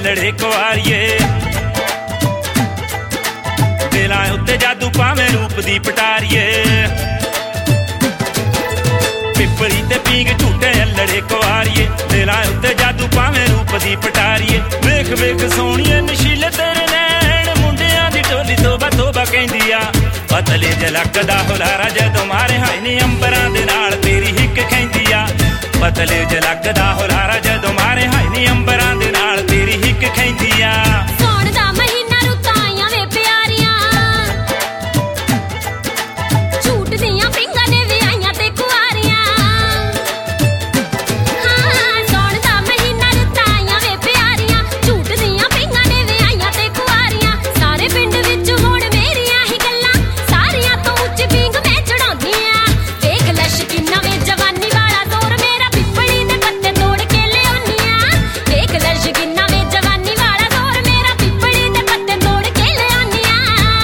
अल्लड़े कुआरिए दिलां उत्ते जादू भावें रूप दी पटारिए पिपली ते पींग झूटे अल्लड़े कुआरिए दिलां उत्ते जादू भावें रूप दी पटारिए वेख वेख सोहणिए नशीले तेरे नैन मुंडियां दी टोली तोबा तोबा कहंदी आ पतले झलकदा हुलारा जदों मारे हाय नी अंबरां दे नाल तेरी हिक खैंदी आ पतले झलकदा हुलारा जदों मारे हाय नी अंबरां दे नाल तेरी हिक खैंदी आ सौण दा महीना रुत्तां आईयां वे प्यारियां झूट दियां पिंगां ने वे आईयां ते कुआरियां हां सौण दा महीना रुत्तां आईयां वे प्यारियां झूट दियां पिंगां ने वे आईयां ते कुआरियां सारे पिंड विच हुण मेरियां ही गल्लां सारियां तो उच्च पिंग मैं चढ़ाउंदी आ देख लश किन्ना वे जवानी वाला जोर मेरा पिपली दे पत्ते तोड़ के लिआउंदी आ देख लश किन्ना वे जवानी वाला जोर मेरा पिपली दे पत्ते तोड़ के लिआउंदी आ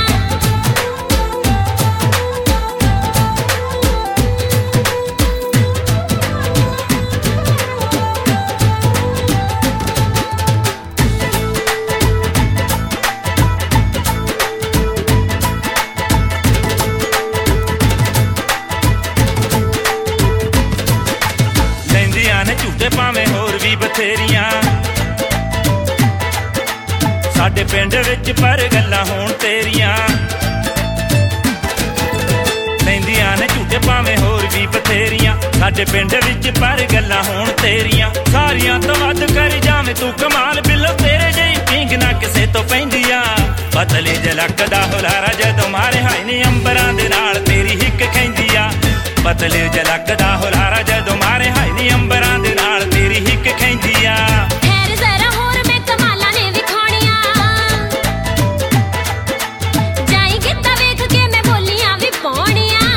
लैंदियां ने झूठे भावें होर भी बथेरियां साडे पिंड विच पर गल्लां होण तेरियां लैंदियां ने झूठे भावें होर भी बथेरियां साडे पिंड विच पर गल्लां होण तेरियां सारियां तो वध कर जावें तू कमाल बिल्लो तेरे जेही पींग ना किसे तो पैंदी आ पतले झलकदा हुलारा जदों मारे हाय नी अंबरां दे नाल तेरी हिक खैंदी आ पतले झलकदा हुलारा जदों मारे हाय नी अंबरां दे नाल तेरी हिक खैंदी आ खैर जरा होर मैं कमालां ने विखाणियां जाई गिद्धा वेख के मैं बोलियां भी पाउणियां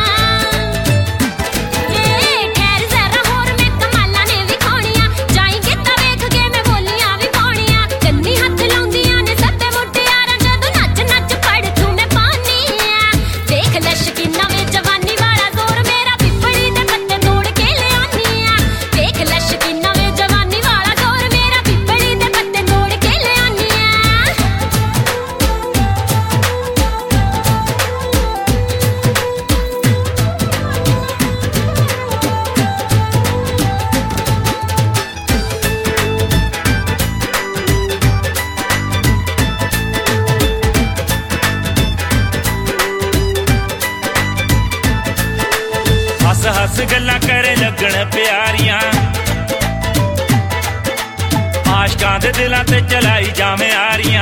खैर जरा होर मैं कमालां ने विखाणियां जाई गिद्धा वेख के मैं बोलियां भी पाउणियां कंनी हत्थ लाउंदियां ने सत्ते मुटियारां जदों नच नच पड़ तू मैं पाउणियां देख लश किन्ना वे जवानी वाला जोर मेरा पिपली दे पत्ते तोड़ के लिआउंदी आ देख लश किन्ना वे जवानी वाला जोर मेरा पिपली दे पत्ते तोड़ के लिआउंदी आ हस हस गल्लां करे लगण प्यारियां आशकां दे दिलां ते चलाई जावें आरियां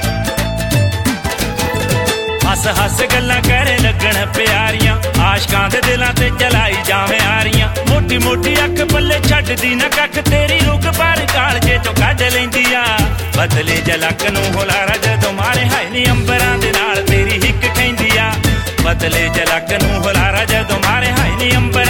हस हस गल्लां करे लगण प्यारियां आशकां दे दिलां ते चलाई जावें आरियां मोटी मोटी अख पल्ले छड्डदी ना कख तेरी रुख पर कालजे चों कढ लैंदी आ बदले झलक नूं हुलारा जदों मारे हाय नी अंबरां दे नाल तेरी हिक खैंदी आ बदले झलक नूं हुलारा जदों मारे हाय नी अंबरां